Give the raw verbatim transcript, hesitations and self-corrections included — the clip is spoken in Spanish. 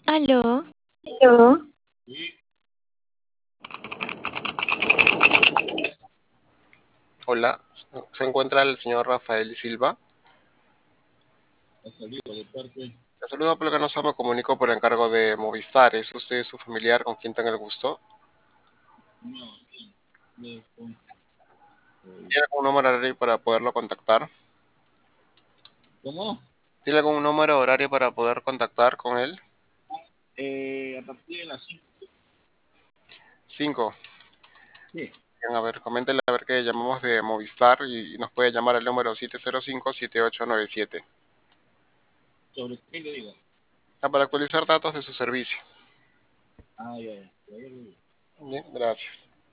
Aló, Yo, Hola, se encuentra el señor Rafael Silva. Le saludo porque no me comunico por encargo de Movistar. ¿Es usted su familiar con quien tenga el gusto? ¿Tiene algún número horario para poderlo contactar? ¿cómo? ¿Tiene algún número horario para poder contactar con él? Eh, a partir de las cinco. Cinco. Sí. Bien, a ver, coméntele a ver que llamamos de Movistar y nos puede llamar al número siete cero cinco, siete ocho nueve siete. ¿Sobre qué le digo? Ah, para actualizar datos de su servicio. Ah, ya, ya. Ya, ya, ya. Bien, gracias.